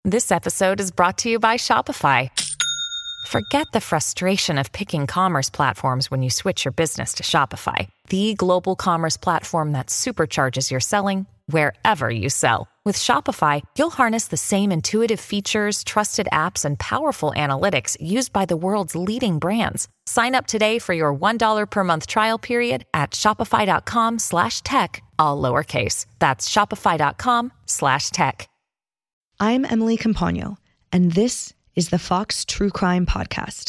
This episode is brought to you by Shopify. Forget the frustration of picking commerce platforms when you switch your business to Shopify, the global commerce platform that supercharges your selling wherever you sell. With Shopify, you'll harness the same intuitive features, trusted apps, and powerful analytics used by the world's leading brands. Sign up today for your $1 per month trial period at shopify.com/tech, all lowercase. That's shopify.com/tech. I'm Emily Campagno, and this is the Fox True Crime Podcast.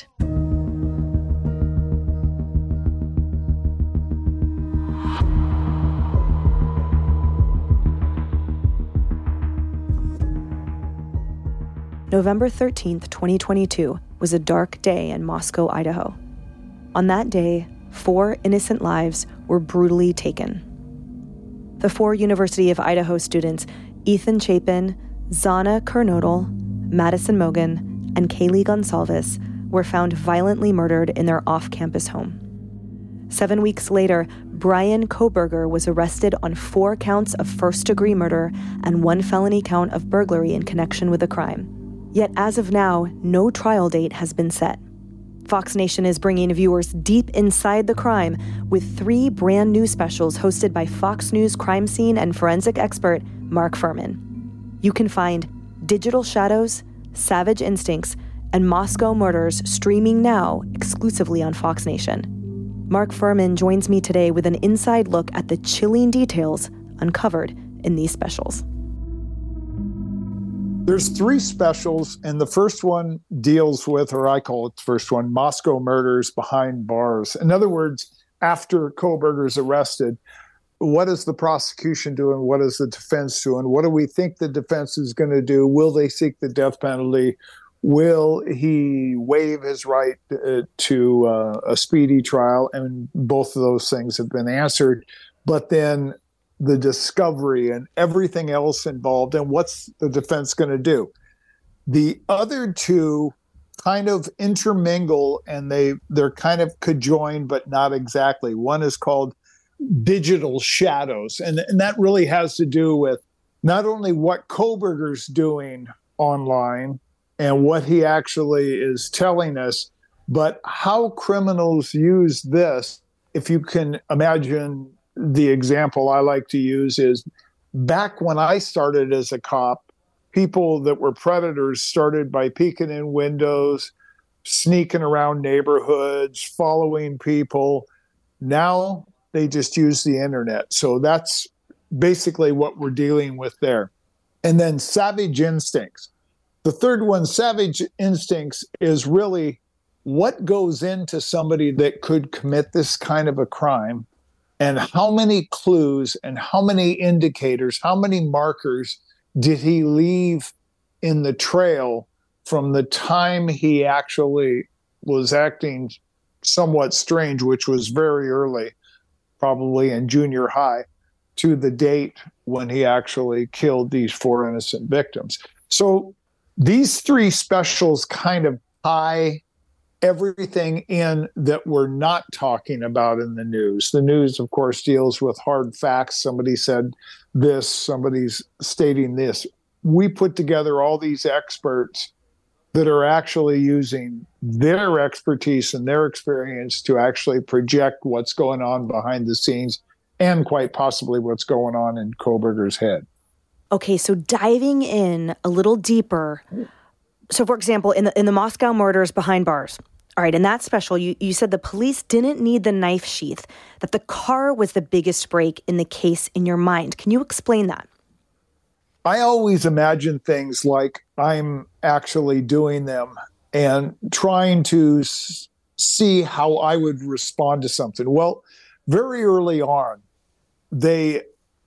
November 13th, 2022 was a dark day in Moscow, Idaho. On that day, 4 innocent lives were brutally taken. The 4 University of Idaho students, Ethan Chapin, Zana Kernodle, Madison Mogen, and Kaylee Gonsalves, were found violently murdered in their off-campus home. 7 weeks later, Brian Kohberger was arrested on 4 counts of first-degree murder and 1 felony count of burglary in connection with the crime. Yet as of now, no trial date has been set. Fox Nation is bringing viewers deep inside the crime with 3 brand new specials hosted by Fox News crime scene and forensic expert Mark Furman. You can find Digital Shadows, Savage Instincts, and Moscow Murders streaming now exclusively on Fox Nation. Mark Furman joins me today with an inside look at the chilling details uncovered in these specials. There's 3 specials, and the first one deals with, or I call it the first one, Moscow Murders Behind Bars. In other words, after Kohberger's arrested, what is the prosecution doing? What is the defense doing? What do we think the defense is going to do? Will they seek the death penalty? Will he waive his right to a speedy trial? And both of those things have been answered. But then the discovery and everything else involved, and what's the defense going to do? The other 2 kind of intermingle, and they're kind of conjoined, but not exactly. One is called Digital Shadows, and that really has to do with not only what Kohberger's doing online and what he actually is telling us, but how criminals use this. If you can imagine, the example I like to use is back when I started as a cop, people that were predators started by peeking in windows, sneaking around neighborhoods, following people. Now they just use the internet. So that's basically what we're dealing with there. And then Savage Instincts. The third one, Savage Instincts, is really what goes into somebody that could commit this kind of a crime, and how many clues and how many indicators, how many markers did he leave in the trail from the time he actually was acting somewhat strange, which was very early, probably in junior high, to the date when he actually killed these 4 innocent victims. So these 3 specials kind of tie everything in that we're not talking about in the news. The news, of course, deals with hard facts. Somebody said this, somebody's stating this. We put together all these experts that are actually using their expertise and their experience to actually project what's going on behind the scenes and quite possibly what's going on in Kohberger's head. Okay, so diving in a little deeper. So, for example, in the Moscow Murders Behind Bars, all right, in that special, you said the police didn't need the knife sheath, that the car was the biggest break in the case in your mind. Can you explain that? I always imagine things like I'm actually doing them and trying to see how I would respond to something. Well, very early on, they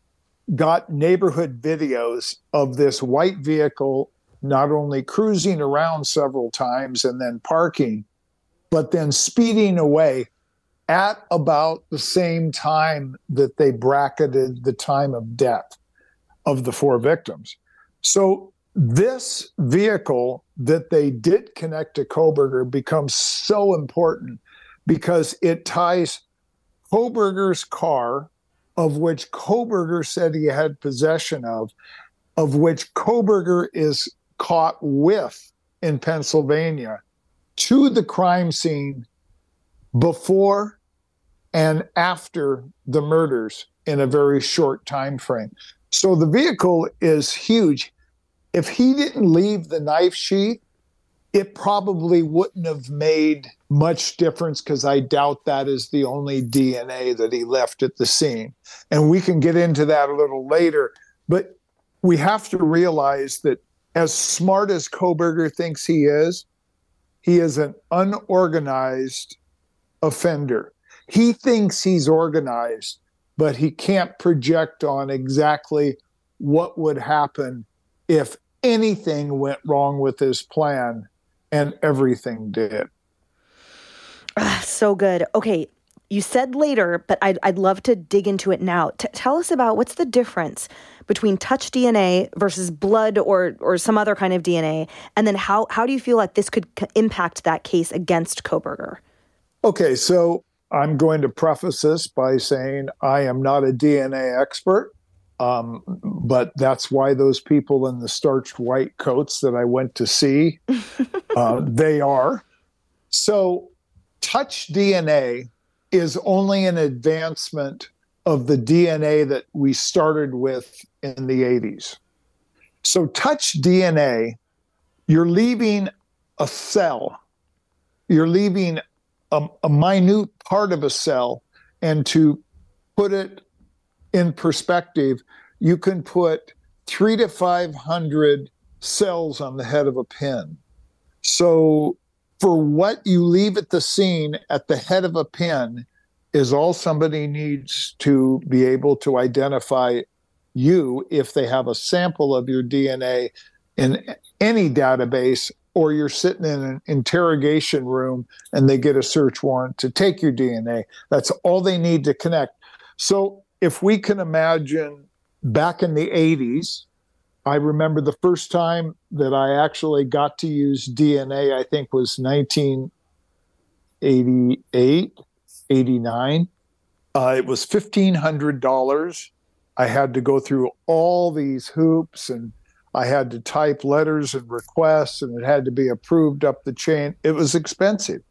got neighborhood videos of this white vehicle not only cruising around several times and then parking, but then speeding away at about the same time that they bracketed the time of death of the 4 victims. So this vehicle that they did connect to Kohberger becomes so important because it ties Kohberger's car, of which Kohberger said he had possession of which Kohberger is caught with in Pennsylvania to the crime scene before and after the murders in a very short time frame. So the vehicle is huge. If he didn't leave the knife sheath, it probably wouldn't have made much difference, because I doubt that is the only DNA that he left at the scene. And we can get into that a little later. But we have to realize that as smart as Kohberger thinks he is an unorganized offender. He thinks he's organized, but he can't project on exactly what would happen if anything went wrong with his plan, and everything did. So good. Okay, you said later, but I'd love to dig into it now. Tell us about what's the difference between touch DNA versus blood or some other kind of DNA, and then how do you feel like this could impact that case against Kohberger? Okay, so I'm going to preface this by saying I am not a DNA expert, but that's why those people in the starched white coats that I went to see, they are. So touch DNA is only an advancement of the DNA that we started with in the 80s. So touch DNA, you're leaving a cell, you're leaving a minute part of a cell, and to put it in perspective, you can put 300 to 500 cells on the head of a pin. So for what you leave at the scene at the head of a pin is all somebody needs to be able to identify you if they have a sample of your DNA in any database, or you're sitting in an interrogation room and they get a search warrant to take your DNA. That's all they need to connect. So if we can imagine back in the 80s, I remember the first time that I actually got to use DNA, I think was 1988, 89. It was $1,500. I had to go through all these hoops, and I had to type letters and requests, and it had to be approved up the chain. It was expensive.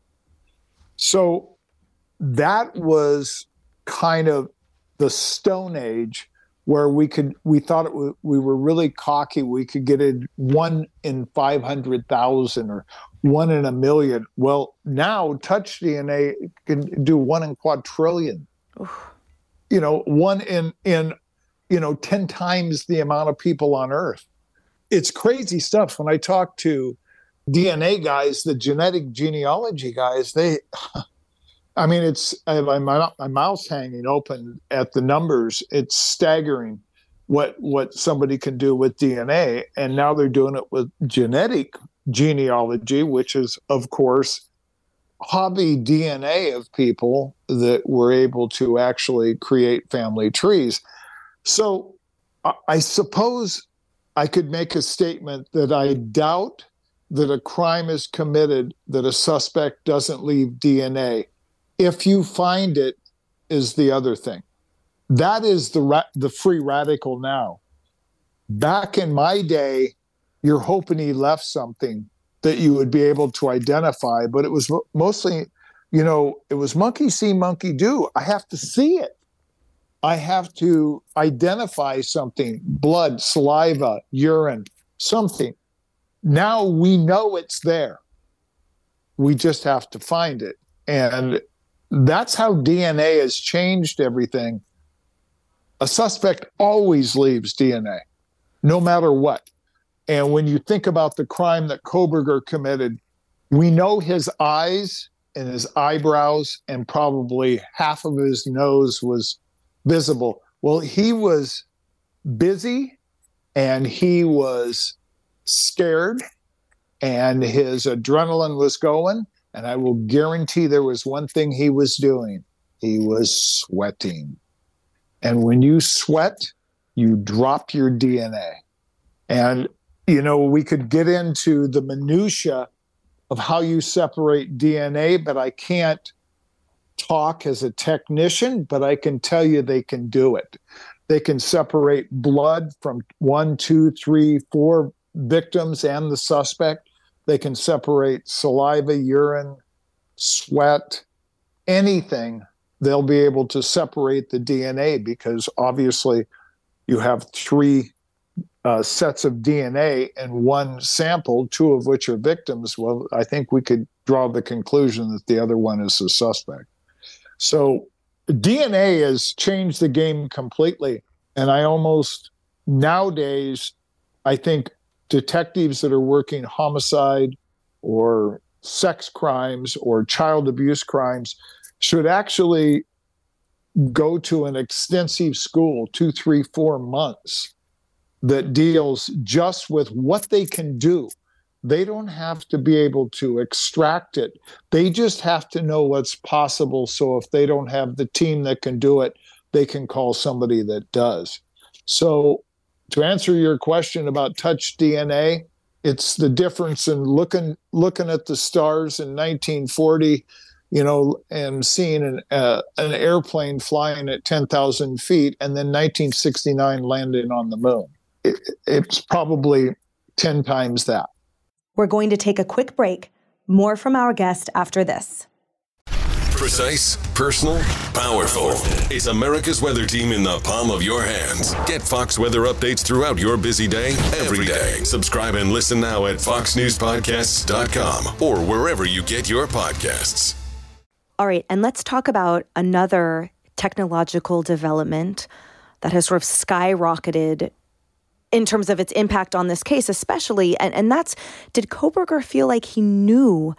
So that was kind of the Stone Age, where we thought we were really cocky. We could get it 1 in 500,000 or 1 in a million. Well, now touch DNA can do 1 in quadrillion. Oof. 1 in 10 times the amount of people on Earth. It's crazy stuff. When I talk to DNA guys, the genetic genealogy guys, I have my mouth's hanging open at the numbers. It's staggering what somebody can do with DNA. And now they're doing it with genetic genealogy, which is, of course, hobby DNA of people that were able to actually create family trees. So I suppose I could make a statement that I doubt that a crime is committed that a suspect doesn't leave DNA. If you find it, is the other thing. That is the free radical now. Back in my day, you're hoping he left something that you would be able to identify, but it was mostly, it was monkey see, monkey do. I have to see it. I have to identify something, blood, saliva, urine, something. Now we know it's there. We just have to find it. And that's how DNA has changed everything. A suspect always leaves DNA, no matter what. And when you think about the crime that Kohberger committed, we know his eyes and his eyebrows and probably half of his nose was visible. Well, he was busy and he was scared and his adrenaline was going. And I will guarantee there was one thing he was doing. He was sweating. And when you sweat, you drop your DNA. And, we could get into the minutia of how you separate DNA, but I can't talk as a technician, but I can tell you they can do it. They can separate blood from 1, 2, 3, 4 victims and the suspect. They can separate saliva, urine, sweat, anything. They'll be able to separate the DNA because obviously you have three sets of DNA in one sample, two of which are victims. Well, I think we could draw the conclusion that the other one is the suspect. So DNA has changed the game completely. And nowadays, I think detectives that are working homicide or sex crimes or child abuse crimes should actually go to an extensive school, 2, 3, 4 months, that deals just with what they can do. They don't have to be able to extract it. They just have to know what's possible. So if they don't have the team that can do it, they can call somebody that does. So to answer your question about touch DNA, it's the difference in looking at the stars in 1940, and seeing an airplane flying at 10,000 feet, and then 1969 landing on the moon. It's probably 10 times that. We're going to take a quick break. More from our guest after this. Precise, personal, powerful. It's America's Weather Team in the palm of your hands. Get Fox weather updates throughout your busy day, every day. Subscribe and listen now at foxnewspodcasts.com or wherever you get your podcasts. All right, and let's talk about another technological development that has sort of skyrocketed in terms of its impact on this case, especially, and that's, did Kohberger feel like he knew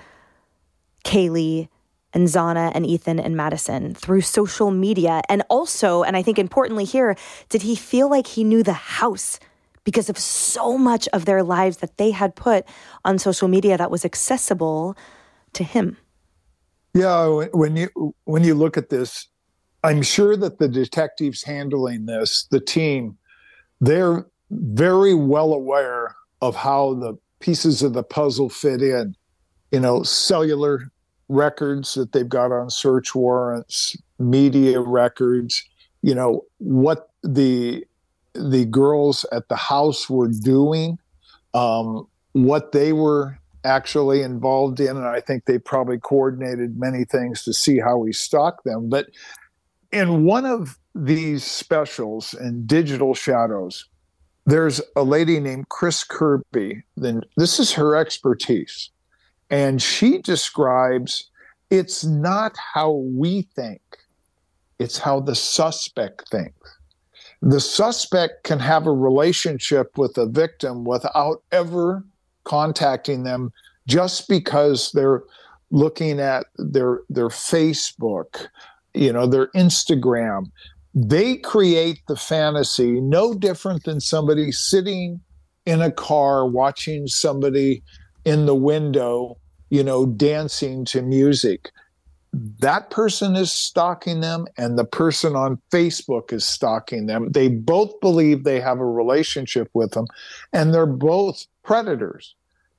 Kaylee and Xana and Ethan and Madison through social media? And also, and I think importantly here, did he feel like he knew the house because of so much of their lives that they had put on social media that was accessible to him? Yeah, when you look at this, I'm sure that the detectives handling this, the team, they're very well aware of how the pieces of the puzzle fit in. Cellular records that they've got on search warrants, media records, what the girls at the house were doing, what they were actually involved in. And I think they probably coordinated many things to see how we stalked them. But in one of these specials in Digital Shadows, there's a lady named Chris Kirby. Then this is her expertise. And she describes, it's not how we think, it's how the suspect thinks. The suspect can have a relationship with a victim without ever contacting them, just because they're looking at their Facebook, their Instagram. They create the fantasy, no different than somebody sitting in a car watching somebody in the window, dancing to music. That person is stalking them, and the person on Facebook is stalking them. They both believe they have a relationship with them, and they're both predators.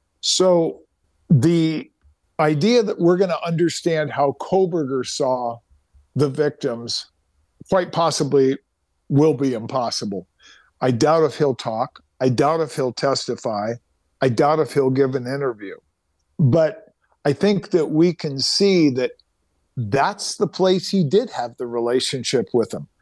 So the idea that we're going to understand how Kohberger saw the victims quite possibly will be impossible. I doubt if he'll talk. I doubt if he'll testify. I doubt if he'll give an interview. But I think that we can see that that's the place he did have the relationship with them.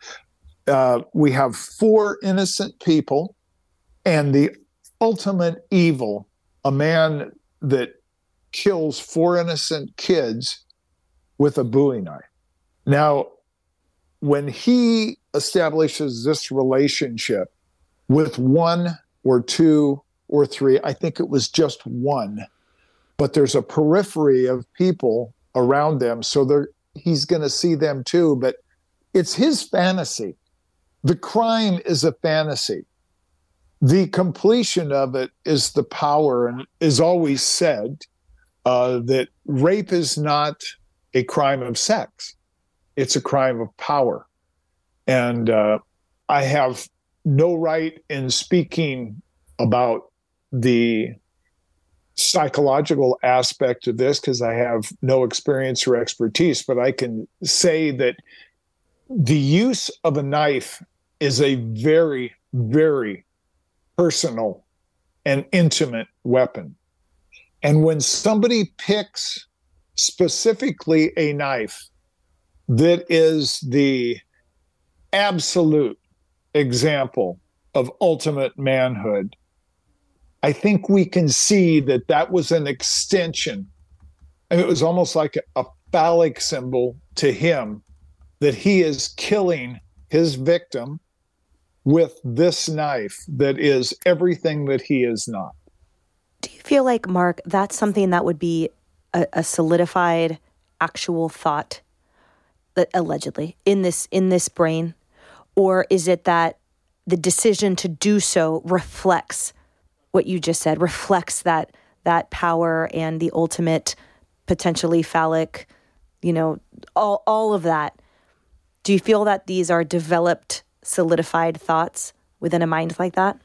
We have 4 innocent people and the ultimate evil, a man that kills 4 innocent kids with a Bowie knife. Now, when he establishes this relationship with 1 or 2 or 3, I think it was just 1, but there's a periphery of people around them, so he's going to see them too, but it's his fantasy. The crime is a fantasy. The completion of it is the power, and is always said that rape is not a crime of sex. It's a crime of power. And I have no right in speaking about the psychological aspect of this because I have no experience or expertise, but I can say that the use of a knife is a very, very personal an intimate weapon. And when somebody picks specifically a knife that is the absolute example of ultimate manhood, I think we can see that that was an extension. And it was almost like a phallic symbol to him that he is killing his victim with this knife that is everything that he is not. Do you feel like, Mark, that's something that would be a solidified actual thought that allegedly in this brain? Or is it that the decision to do so reflects what you just said, reflects that power and the ultimate potentially phallic, all of that? Do you feel that these are developed, solidified thoughts within a mind like that?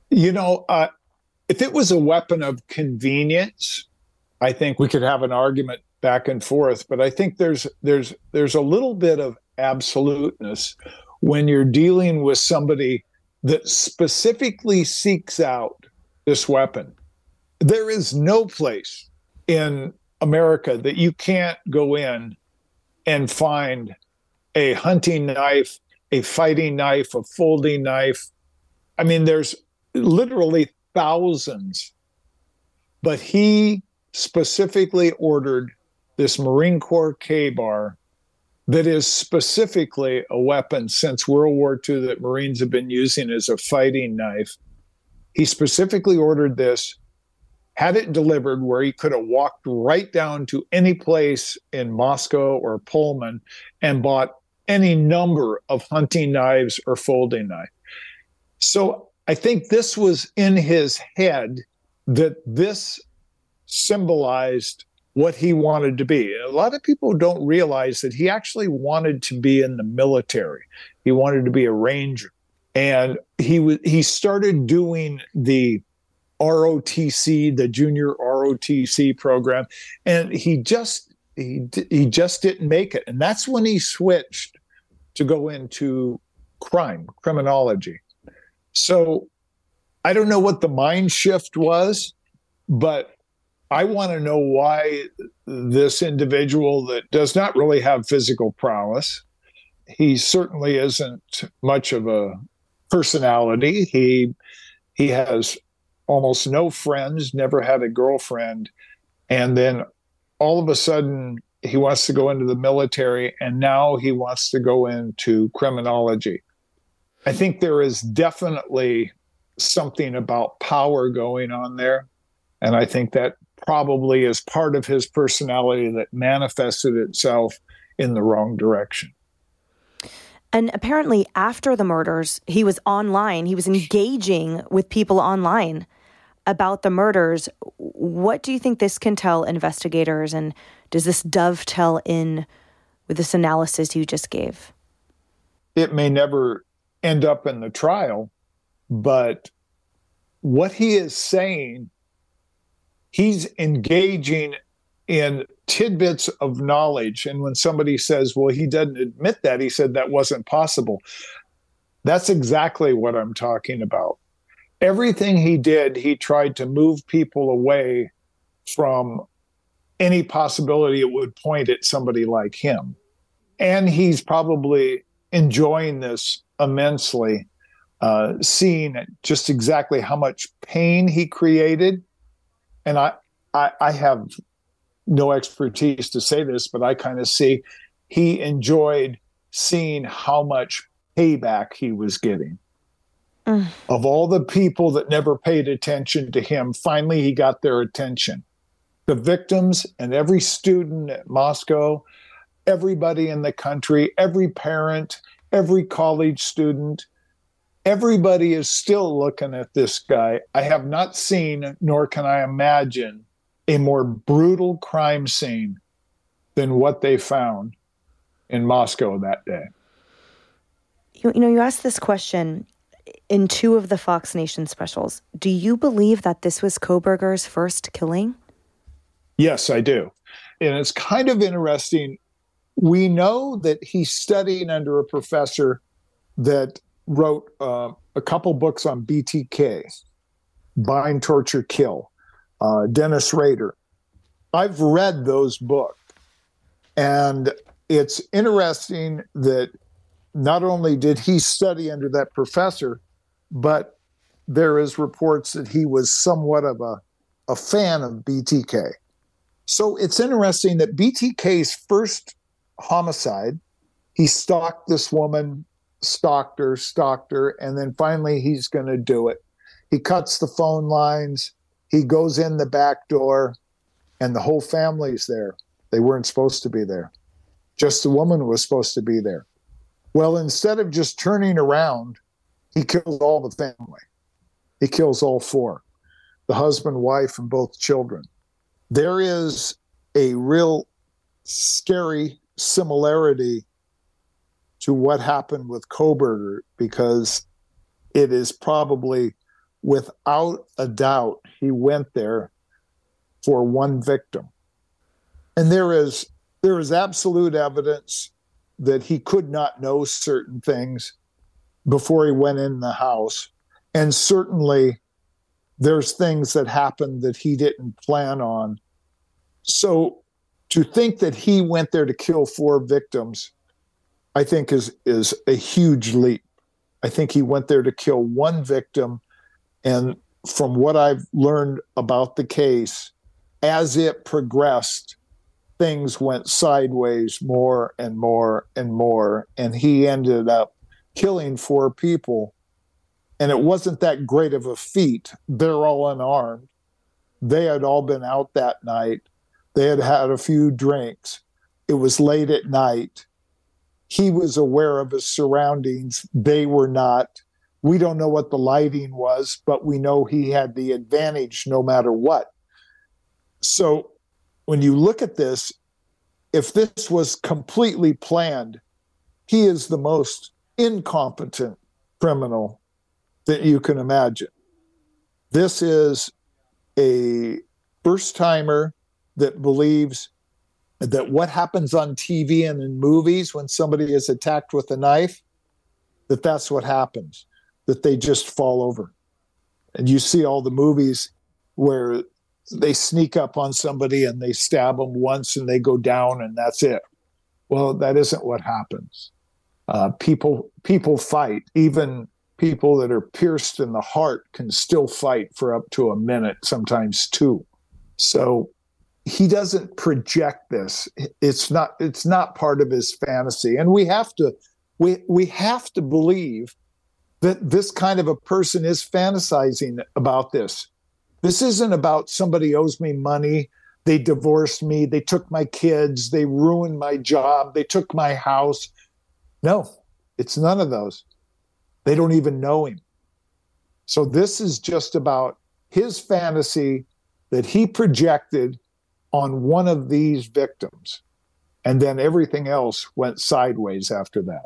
If it was a weapon of convenience, I think we could have an argument back and forth. But I think there's a little bit of absoluteness when you're dealing with somebody that specifically seeks out this weapon. There is no place in America that you can't go in and find a hunting knife, a fighting knife, a folding knife. I mean, there's literally thousands. But he specifically ordered this Marine Corps K-bar that is specifically a weapon since World War II that Marines have been using as a fighting knife. He specifically ordered this, had it delivered where he could have walked right down to any place in Moscow or Pullman and bought any number of hunting knives or folding knives. So I think this was in his head that this symbolized what he wanted to be. A lot of people don't realize that he actually wanted to be in the military. He wanted to be a ranger. And he started doing the ROTC, the junior ROTC program, and he just didn't make it. And that's when he switched to go into criminology. So I don't know what the mind shift was, but I want to know why this individual that does not really have physical prowess, he certainly isn't much of a personality. He has almost no friends, never had a girlfriend. And then all of a sudden he wants to go into the military, and now he wants to go into criminology. I think there is definitely something about power going on there. And I think that probably is part of his personality that manifested itself in the wrong direction. And apparently after the murders, he was online. He was engaging with people online about the murders. What do you think this can tell investigators? And does this dovetail in with this analysis you just gave? It may never end up in the trial, but what he is saying, he's engaging in tidbits of knowledge. And when somebody says, well, he doesn't admit that, he said that wasn't possible. That's exactly what I'm talking about. Everything he did, he tried to move people away from any possibility it would point at somebody like him. And he's probably enjoying this immensely, seeing just exactly how much pain he created. And I have no expertise to say this, but I kind of see he enjoyed seeing how much payback he was getting. Of all the people that never paid attention to him, finally he got their attention. The victims and every student at Moscow, everybody in the country, every parent, every college student, everybody is still looking at this guy. I have not seen, nor can I imagine, a more brutal crime scene than what they found in Moscow that day. You asked this question in 2 of the Fox Nation specials. Do you believe that this was Kohberger's first killing? Yes, I do. And it's kind of interesting. We know that he's studying under a professor that wrote a couple books on BTK. Bind, Torture, Kill, Dennis Rader. I've read those books, and it's interesting that not only did he study under that professor, but there is reports that he was somewhat of a fan of BTK. So it's interesting that BTK's first homicide, he stalked this woman, stalked her, and then finally he's going to do it. He cuts the phone lines, he goes in the back door, and the whole family's there. They weren't supposed to be there. Just the woman was supposed to be there. Well, instead of just turning around, he kills all the family. He kills all four, the husband, wife, and both children. There is a real scary similarity to what happened with Kohberger, because it is probably, without a doubt, he went there for one victim. And there is absolute evidence that he could not know certain things before he went in the house. And certainly there's things that happened that he didn't plan on. So to think that he went there to kill four victims, I think is a huge leap. I think he went there to kill one victim. And from what I've learned about the case, as it progressed, things went sideways more and more and more. And he ended up killing four people. And it wasn't that great of a feat. They're all unarmed. They had all been out that night. They had had a few drinks. It was late at night. He was aware of his surroundings. They were not. We don't know what the lighting was, but we know he had the advantage no matter what. So when you look at this, if this was completely planned, he is the most incompetent criminal that you can imagine. This is a first-timer that believes that what happens on TV and in movies when somebody is attacked with a knife, that's what happens, that they just fall over. And you see all the movies where they sneak up on somebody and they stab them once and they go down and that's it. Well, that isn't what happens. People fight. Even people that are pierced in the heart can still fight for up to a minute, sometimes two. So he doesn't project this. It's not part of his fantasy. And we have to believe that this kind of a person is fantasizing about this. This isn't about somebody owes me money, they divorced me, they took my kids, they ruined my job, they took my house. No, it's none of those. They don't even know him. So this is just about his fantasy that he projected on one of these victims. And then everything else went sideways after that.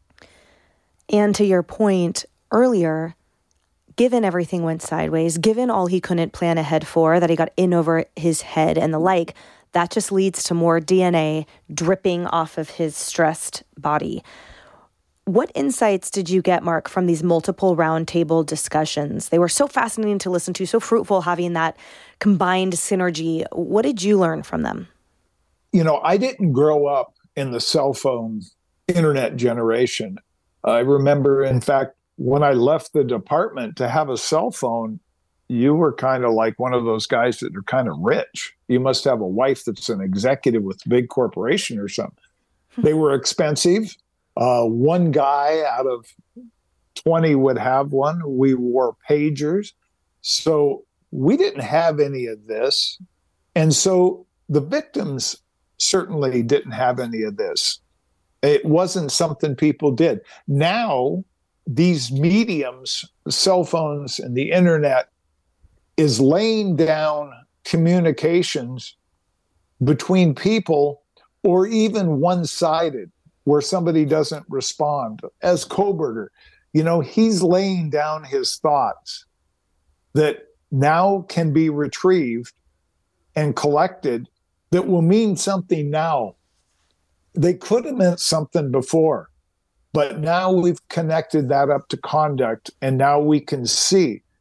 And to your point earlier, given everything went sideways, given all he couldn't plan ahead for, that he got in over his head and the like, that just leads to more DNA dripping off of his stressed body. What insights did you get, Mark, from these multiple roundtable discussions? They were so fascinating to listen to, so fruitful having that combined synergy. What did you learn from them? You know, I didn't grow up in the cell phone internet generation. I remember, in fact, when I left the department to have a cell phone, you were kind of like one of those guys that are kind of rich. You must have a wife that's an executive with a big corporation or something. They were expensive. One guy out of 20 would have one. We wore pagers. So we didn't have any of this. And so the victims certainly didn't have any of this. It wasn't something people did. Now, these mediums, cell phones and the internet, is laying down communications between people, or even one-sided, where somebody doesn't respond. As Kohberger, you know, he's laying down his thoughts that now can be retrieved and collected that will mean something now. They could have meant something before. But now we've connected that up to conduct, and now we can see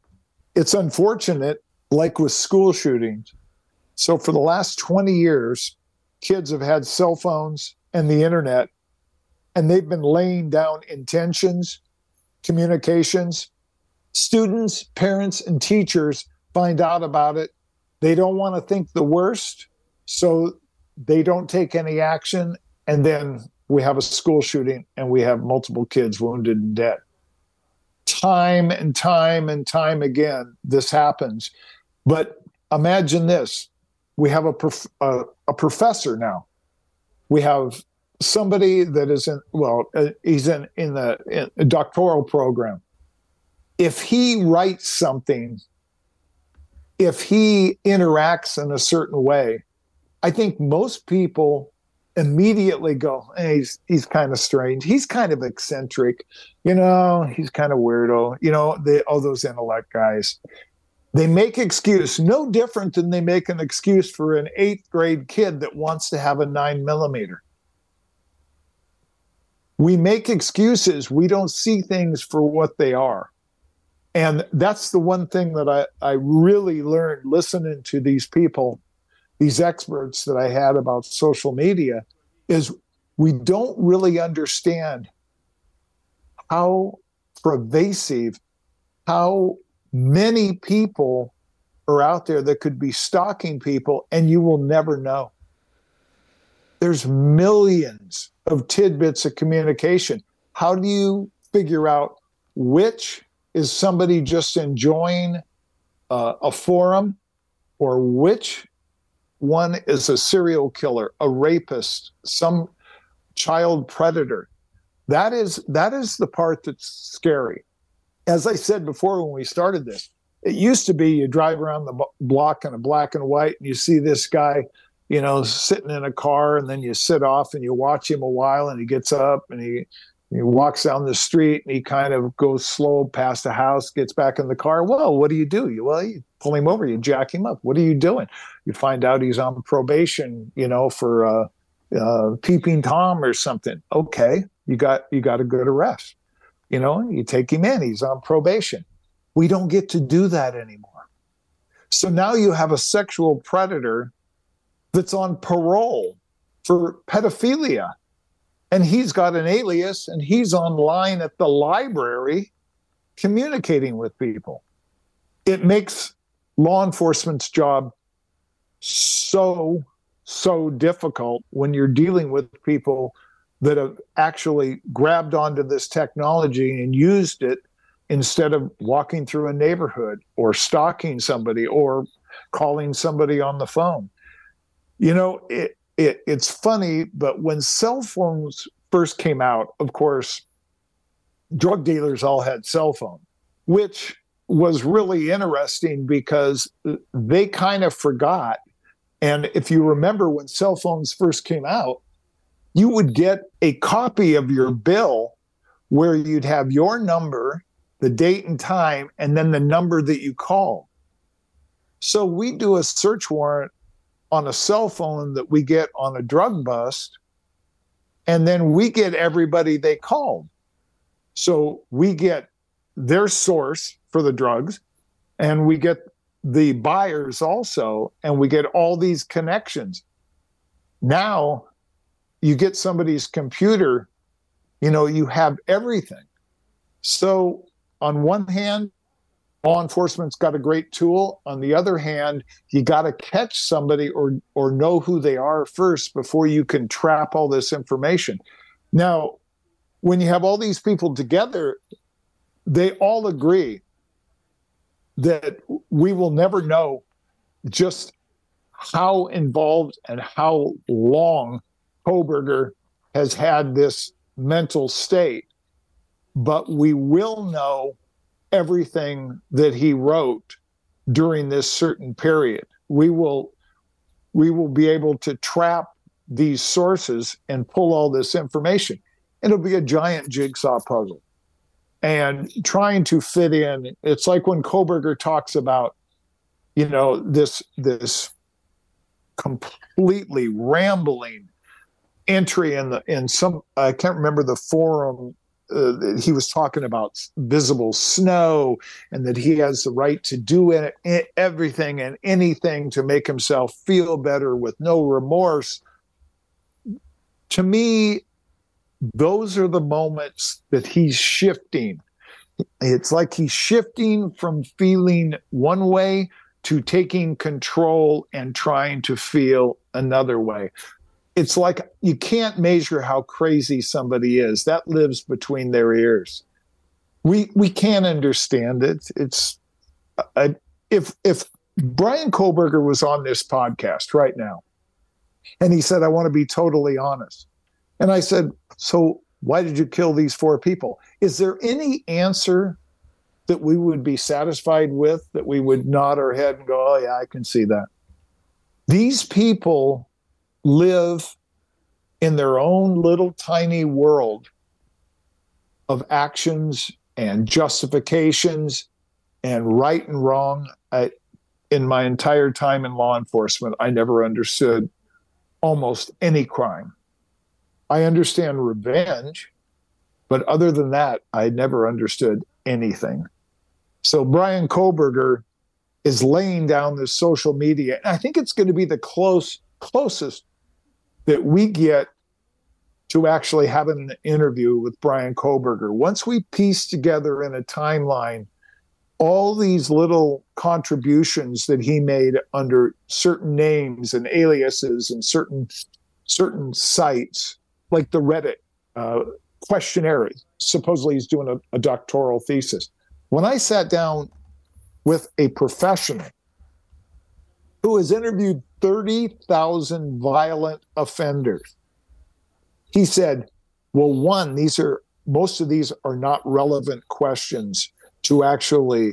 It's unfortunate, like with school shootings. So for the last 20 years, kids have had cell phones and the internet, and they've been laying down intentions, communications. Students, parents, and teachers find out about it. They don't want to think the worst, so they don't take any action. And then we have a school shooting and we have multiple kids wounded and dead. Time and time and time again, this happens. But imagine this. We have a professor now. We have somebody that is he's in a doctoral program. If he writes something, if he interacts in a certain way, I think most people immediately go, hey, he's kind of strange. He's kind of eccentric. He's kind of weirdo. All those intellect guys. They make excuse, no different than they make an excuse for an 8th grade kid that wants to have a 9mm. We make excuses. We don't see things for what they are. And that's the one thing that I really learned listening to these people, these experts that I had about social media, is we don't really understand how pervasive, how many people are out there that could be stalking people, and you will never know. There's millions of tidbits of communication. How do you figure out which is somebody just enjoying a forum, or which one is a serial killer, a rapist, some child predator? That is the part that's scary. As I said before when we started this, it used to be you drive around the block in a black and white and you see this guy, sitting in a car, and then you sit off and you watch him a while, and he gets up and he walks down the street and he kind of goes slow past the house, gets back in the car. Well, what do? You pull him over, you jack him up. What are you doing? You find out he's on probation, for peeping Tom or something. Okay, you got a good arrest. You take him in, he's on probation. We don't get to do that anymore. So now you have a sexual predator that's on parole for pedophilia. And he's got an alias, and he's online at the library communicating with people. It makes law enforcement's job so difficult when you're dealing with people that have actually grabbed onto this technology and used it instead of walking through a neighborhood or stalking somebody or calling somebody on the phone. It's funny, but when cell phones first came out, of course, drug dealers all had cell phones, which was really interesting because they kind of forgot. And if you remember when cell phones first came out, you would get a copy of your bill where you'd have your number, the date and time, and then the number that you call. So we do a search warrant on a cell phone that we get on a drug bust, and then we get everybody they called. So we get their source for the drugs, and we get the buyers also, and we get all these connections. Now you get somebody's computer, you have everything. So on one hand, law enforcement's got a great tool. On the other hand, you got to catch somebody or know who they are first before you can trap all this information. Now, when you have all these people together, they all agree that we will never know just how involved and how long Kohberger has had this mental state, but we will know everything that he wrote during this certain period. We will be able to trap these sources and pull all this information. It'll be a giant jigsaw puzzle. And trying to fit in, it's like when Kohberger talks about, this completely rambling entry in some, I can't remember the forum he was talking about visible snow and that he has the right to do everything and anything to make himself feel better with no remorse. To me, those are the moments that he's shifting. It's like he's shifting from feeling one way to taking control and trying to feel another way. It's like you can't measure how crazy somebody is. That lives between their ears. We can't understand it. It's if Bryan Kohberger was on this podcast right now and he said, I want to be totally honest. And I said, so why did you kill these 4 people? Is there any answer that we would be satisfied with, that we would nod our head and go, oh yeah, I can see that? These people live in their own little tiny world of actions and justifications and right and wrong. In my entire time in law enforcement, I never understood almost any crime. I understand revenge, but other than that, I never understood anything. So Bryan Kohberger is laying down this social media. And I think it's going to be the closest that we get to actually having an interview with Bryan Kohberger. Once we piece together in a timeline all these little contributions that he made under certain names and aliases and certain sites, like the Reddit questionnaire. Supposedly he's doing a doctoral thesis. When I sat down with a professional who has interviewed 30,000 violent offenders, he said, well, one, most of these are not relevant questions to actually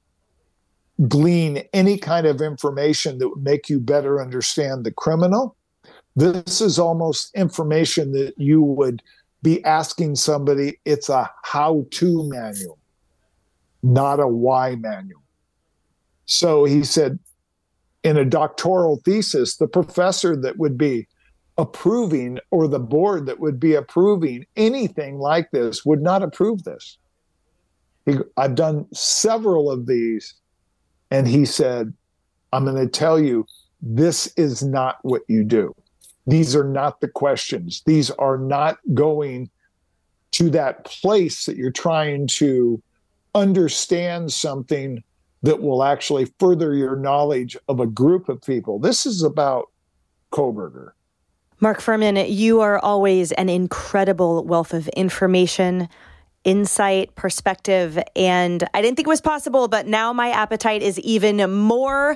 glean any kind of information that would make you better understand the criminal. This is almost information that you would be asking somebody. It's a how-to manual, not a why manual. So he said, in a doctoral thesis, the professor that would be approving, or the board that would be approving anything like this, would not approve this. I've done several of these, and he said, I'm going to tell you, this is not what you do. These are not the questions. These are not going to that place that you're trying to understand something that will actually further your knowledge of a group of people. This is about Kohberger. Mark Fuhrman, you are always an incredible wealth of information, insight, perspective, and I didn't think it was possible, but now my appetite is even more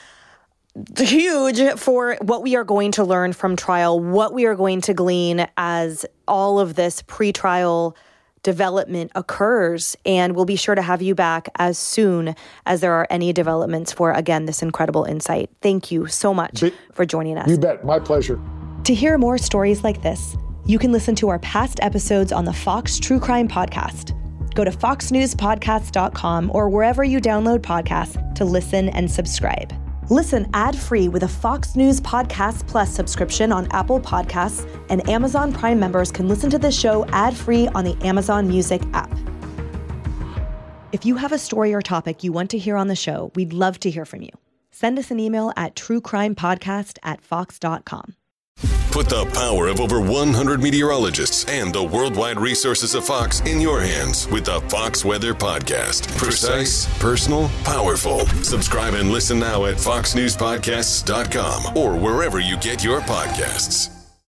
huge for what we are going to learn from trial, what we are going to glean as all of this pretrial development occurs. And we'll be sure to have you back as soon as there are any developments for, again, this incredible insight. Thank you so much for joining us. You bet. My pleasure. To hear more stories like this, you can listen to our past episodes on the Fox True Crime Podcast. Go to foxnewspodcast.com or wherever you download podcasts to listen and subscribe. Listen ad-free with a Fox News Podcast Plus subscription on Apple Podcasts, and Amazon Prime members can listen to this show ad-free on the Amazon Music app. If you have a story or topic you want to hear on the show, we'd love to hear from you. Send us an email at truecrimepodcast@fox.com. Put the power of over 100 meteorologists and the worldwide resources of Fox in your hands with the Fox Weather Podcast. Precise, personal, powerful. Subscribe and listen now at foxnewspodcasts.com or wherever you get your podcasts.